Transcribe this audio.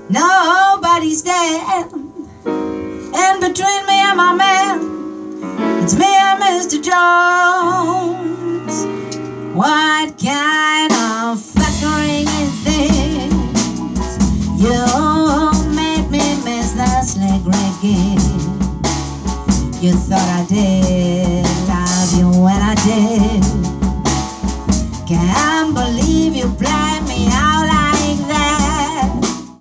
Nobody's there. And between me and my man, it's me and Mr. Jones. What kind of fuckering is this? You made me miss the slick reggae. You thought I did.